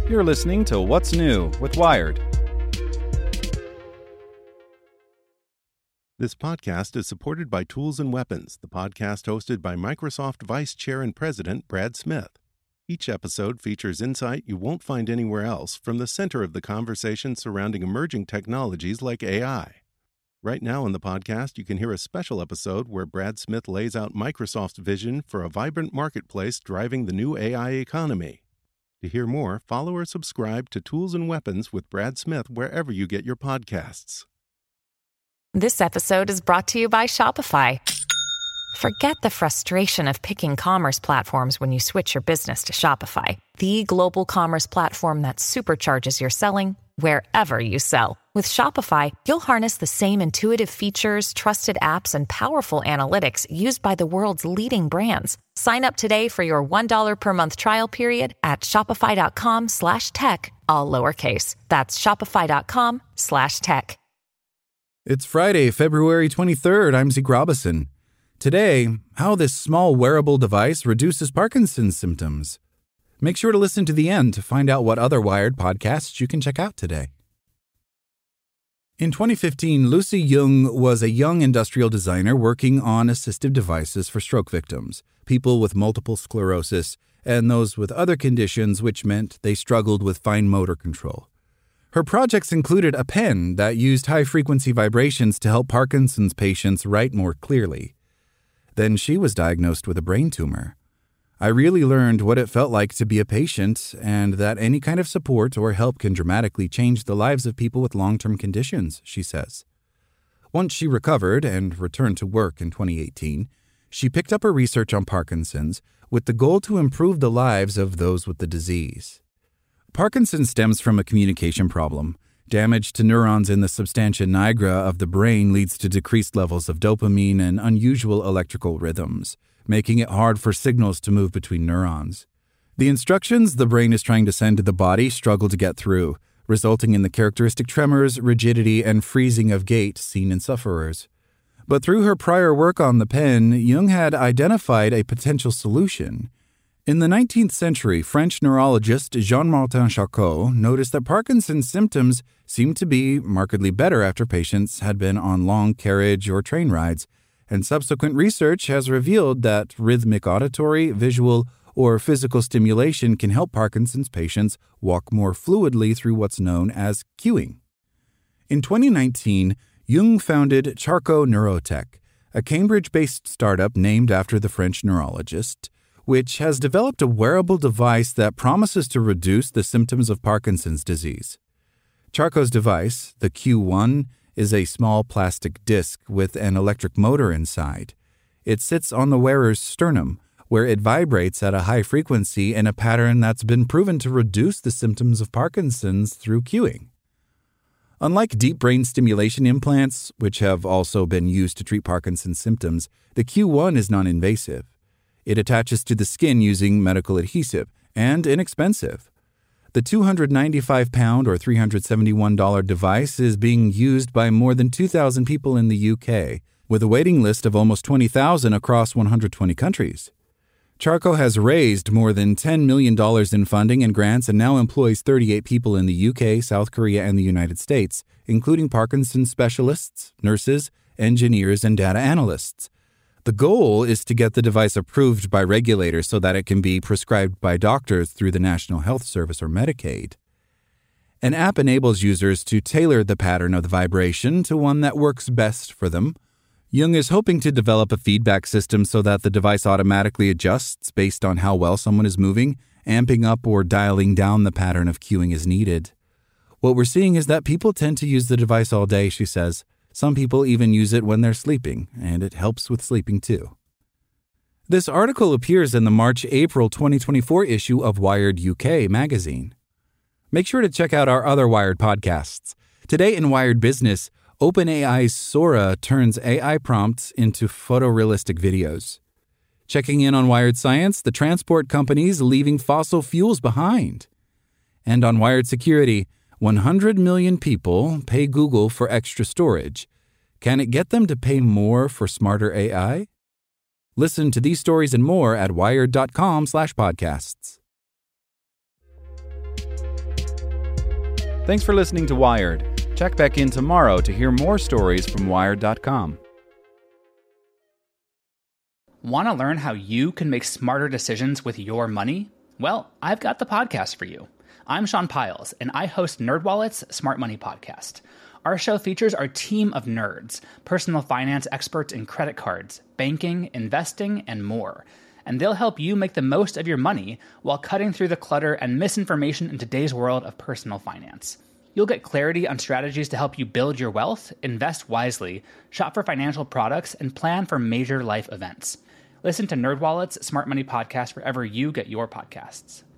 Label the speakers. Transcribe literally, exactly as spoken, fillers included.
Speaker 1: You're listening to What's New with Wired.
Speaker 2: This podcast is supported by Tools and Weapons, the podcast hosted by Microsoft Vice Chair and President Brad Smith. Each episode features insight you won't find anywhere else from the center of the conversation surrounding emerging technologies like A I. Right now in the podcast, you can hear a special episode where Brad Smith lays out Microsoft's vision for a vibrant marketplace driving the new A I economy. To hear more, follow or subscribe to Tools and Weapons with Brad Smith wherever you get your podcasts.
Speaker 3: This episode is brought to you by Shopify. Forget the frustration of picking commerce platforms when you switch your business to Shopify, the global commerce platform that supercharges your selling wherever you sell. With Shopify, you'll harness the same intuitive features, trusted apps, and powerful analytics used by the world's leading brands. Sign up today for your one dollar per month trial period at shopify.com slash tech, all lowercase. That's shopify.com slash tech.
Speaker 4: It's Friday, February twenty-third. I'm Zeke Robison. Today, how this small wearable device reduces Parkinson's symptoms. Make sure to listen to the end to find out what other Wired podcasts you can check out today. In twenty fifteen, Lucy Jung was a young industrial designer working on assistive devices for stroke victims, people with multiple sclerosis, and those with other conditions which meant they struggled with fine motor control. Her projects included a pen that used high-frequency vibrations to help Parkinson's patients write more clearly. Then she was diagnosed with a brain tumor. I really learned what it felt like to be a patient and that any kind of support or help can dramatically change the lives of people with long-term conditions, she says. Once she recovered and returned to work in twenty eighteen, she picked up her research on Parkinson's with the goal to improve the lives of those with the disease. Parkinson's stems from a communication problem. Damage to neurons in the substantia nigra of the brain leads to decreased levels of dopamine and unusual electrical rhythms, making it hard for signals to move between neurons. The instructions the brain is trying to send to the body struggle to get through, resulting in the characteristic tremors, rigidity, and freezing of gait seen in sufferers. But through her prior work on the pen, Jung had identified a potential solution. In the nineteenth century, French neurologist Jean-Martin Charcot noticed that Parkinson's symptoms seemed to be markedly better after patients had been on long carriage or train rides, and subsequent research has revealed that rhythmic auditory, visual, or physical stimulation can help Parkinson's patients walk more fluidly through what's known as cueing. In twenty nineteen, Jung founded Charcot Neurotech, a Cambridge-based startup named after the French neurologist, which has developed a wearable device that promises to reduce the symptoms of Parkinson's disease. Charcot's device, the Q one, is a small plastic disc with an electric motor inside. It sits on the wearer's sternum, where it vibrates at a high frequency in a pattern that's been proven to reduce the symptoms of Parkinson's through cueing. Unlike deep brain stimulation implants, which have also been used to treat Parkinson's symptoms, the Q one is non-invasive. It attaches to the skin using medical adhesive and inexpensive. The two hundred ninety-five pound or three hundred seventy-one dollars device is being used by more than two thousand people in the U K, with a waiting list of almost twenty thousand across one hundred twenty countries. Charcot has raised more than ten million dollars in funding and grants and now employs thirty-eight people in the U K, South Korea, and the United States, including Parkinson's specialists, nurses, engineers, and data analysts. The goal is to get the device approved by regulators so that it can be prescribed by doctors through the National Health Service or Medicaid. An app enables users to tailor the pattern of the vibration to one that works best for them. Jung is hoping to develop a feedback system so that the device automatically adjusts based on how well someone is moving, amping up or dialing down the pattern of cueing as needed. What we're seeing is that people tend to use the device all day, she says. Some people even use it when they're sleeping, and it helps with sleeping too. This article appears in the March-April twenty twenty-four issue of Wired U K magazine. Make sure to check out our other Wired podcasts. Today in Wired Business, OpenAI's Sora turns A I prompts into photorealistic videos. Checking in on Wired Science, the transport companies leaving fossil fuels behind. And on Wired Security, one hundred million people pay Google for extra storage. Can it get them to pay more for smarter A I? Listen to these stories and more at wired.com slash podcasts.
Speaker 1: Thanks for listening to Wired. Check back in tomorrow to hear more stories from Wired dot com.
Speaker 5: Want to learn how you can make smarter decisions with your money? Well, I've got the podcast for you. I'm Sean Piles, and I host NerdWallet's Smart Money Podcast. Our show features our team of nerds, personal finance experts in credit cards, banking, investing, and more. And they'll help you make the most of your money while cutting through the clutter and misinformation in today's world of personal finance. You'll get clarity on strategies to help you build your wealth, invest wisely, shop for financial products, and plan for major life events. Listen to NerdWallet's Smart Money Podcast wherever you get your podcasts.